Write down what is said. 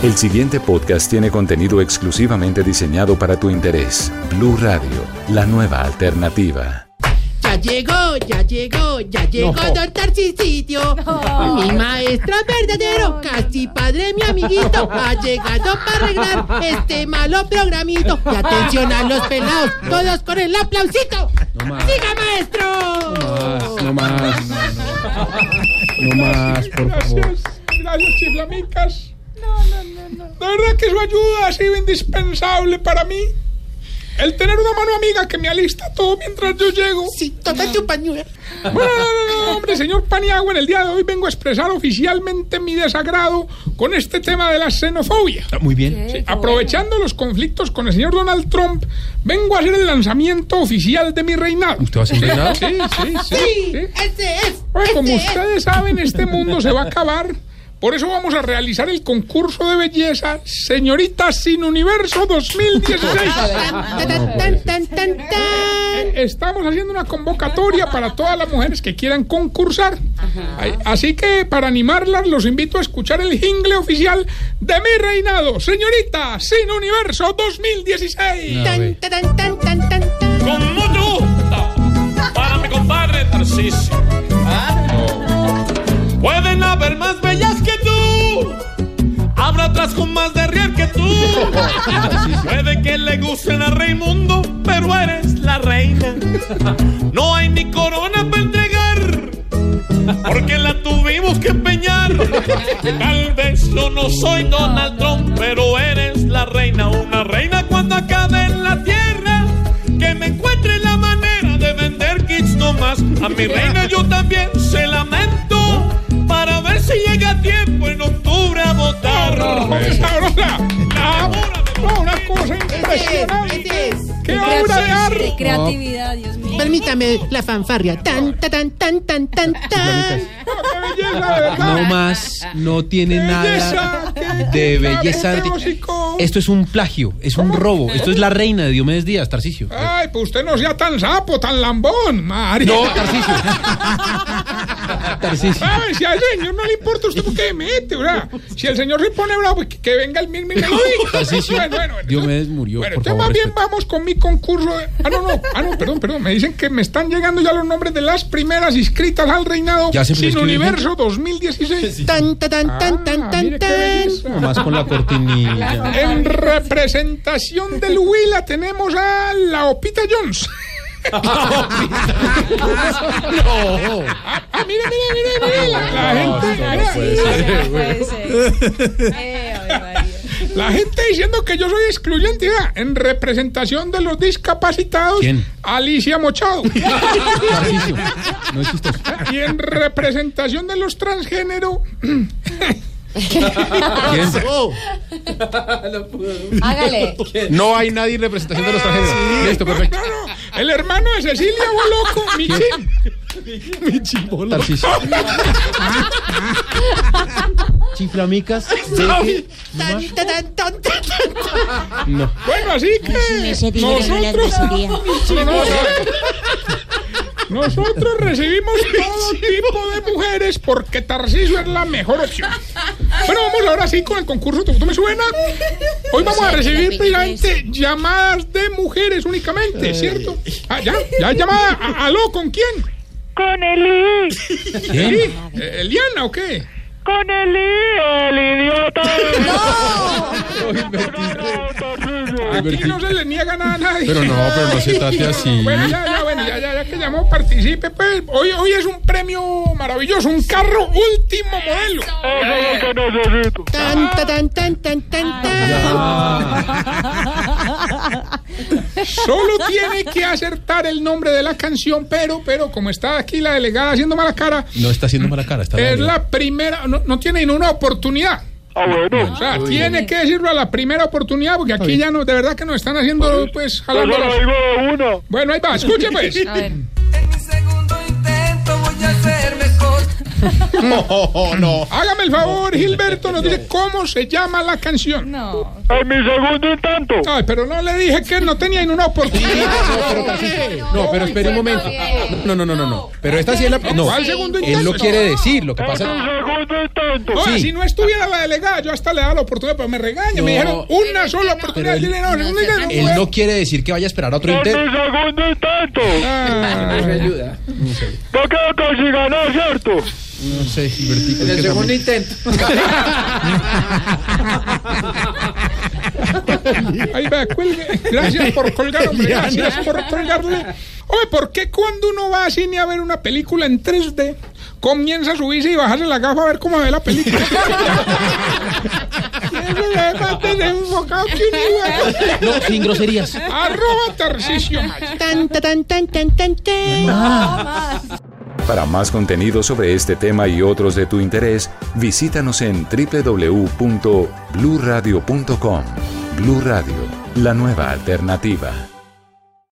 El siguiente podcast tiene contenido exclusivamente diseñado para tu interés. Blue Radio, la nueva alternativa. Ya llegó, don Tarcisio. No. Mi maestro verdadero, casi padre, mi amiguito, ha llegado para arreglar este malo programito. Y atención a los pelados, todos con el aplausito. No más. ¡Siga, maestro! No más, por favor. Gracias, chiflamicas. No. De verdad que su ayuda ha sido indispensable para mí. El tener una mano amiga que me alista todo mientras yo llego. Sí, tómate un pañuelo. Bueno, no, hombre, señor Paniagua, en el día de hoy vengo a expresar oficialmente mi desagrado con este tema de la xenofobia. Muy bien. Sí, aprovechando los conflictos con el señor Donald Trump, vengo a hacer el lanzamiento oficial de mi reinado. ¿Usted va a hacer reinado? Sí. Ese es. Bueno, como ustedes saben, este mundo se va a acabar. Por eso vamos a realizar el concurso de belleza Señorita Sin Universo 2016. Estamos haciendo una convocatoria para todas las mujeres que quieran concursar. Así que para animarlas los invito a escuchar el jingle oficial de mi reinado, Señorita Sin Universo 2016. Con mucho gusto para mi compadre Tarcisio. Pueden haber más bellas que tú, habrá otras con más de riel que tú. Puede que le gusten a Raimundo, pero eres la reina. No hay ni corona para entregar, porque la tuvimos que empeñar. Tal vez yo no soy Donald Trump, pero eres la reina. Una reina cuando acabe en la tierra, que me encuentre la manera de vender kits no más. A mi reina yo también se lamento, para ver si llega a tiempo en octubre a votar. Una cosa impresionante. ¡Qué obra de arte! De creatividad, Dios mío. Permítame la fanfarria. Tan. No más, no tiene nada de belleza. Esto es un plagio, es un robo. Esto es la reina de Diomedes Díaz, Tarcisio. Ay, pues usted no sea tan sapo, tan lambón, María. No, Tarcisio. Ay, si al señor no le importa, ¿usted por qué mete, verdad? Si el señor se pone bravo, pues que venga el mismo y me lo diga. Tarcisio, Bueno, Diomedes murió, bueno, por entonces favor. más bien vamos con mi concurso de... Perdón. Me dicen que me están llegando ya los nombres de las primeras inscritas al reinado Sin Universo 2016. Tan. Más con la cortinilla. En representación del Huila tenemos a la Opita Jones. Mire. La gente diciendo que yo soy excluyente. En representación de los discapacitados, ¿quién? Alicia Mochado. Tarcisio, no es chistoso. Y en representación de los transgénero. ¿Quién? Hágale. No hay nadie en representación de los transgéneros. Listo, perfecto. No. El hermano de Cecilia Boloco, Michi. Tarcisio. Chiflamicas. No. Bueno, así que nosotros recibimos todo tipo de mujeres porque Tarcisio es la mejor opción. Bueno, vamos ahora sí con el concurso ¿Tú me suena? Hoy vamos a recibir precisamente llamadas de mujeres únicamente, ¿cierto? Ya llamada. ¿Aló? ¿Con quién? Con Eli. ¿Quién? ¿Eliana o qué? Con el idiota. Aquí no se le niega nada a nadie. Pero no se trate así. Bueno, ya que llamó, participe, pues. Hoy es un premio maravilloso, un carro último modelo. Solo tiene que acertar el nombre de la canción, pero como está aquí la delegada haciendo mala cara. No está haciendo mala cara, está es la primera, no tiene ni una oportunidad. Bueno. O sea, tiene que decirlo a la primera oportunidad, porque aquí ya no, de verdad que nos están haciendo, pues, jalando las... Bueno, ahí va, escuche, pues. A ver. En mi segundo intento voy a ser mejor. No. Hágame el favor, Gilberto, nos dice cómo se llama la canción. No. En mi segundo intento. Ay, pero no le dije que no tenía ni una oportunidad. No, pero espere un momento. No. Pero esta sí es la... No, ¿Cuál segundo intento? él lo quiere decir, lo que pasa... En mi segundo segundo intento. Ahora, Sí. si no estuviera la delegada, yo hasta le daba la oportunidad, pero me regaña. No. Me dijeron una sola oportunidad. Pero Dile, no, no, Él no quiere decir que vaya a esperar a otro En mi intento. segundo intento. ayuda. No creo que si ganó, ¿cierto? No sé, Gilbertico. En es el que segundo también- intento. Ahí va, cuelgue. Gracias por colgar, hombre. Gracias por colgarle. Oye, ¿por qué cuando uno va a cine a ver una película en 3D, comienza a subirse y bajarse la gafa a ver cómo ve la película? Eso es más desenfocado que un igual. No, sin groserías. @Tarcisio Maya. Tan, tan, tan, tan, tan, tan. Para más contenido sobre este tema y otros de tu interés, visítanos en www.bluradio.com. Blu Radio, la nueva alternativa.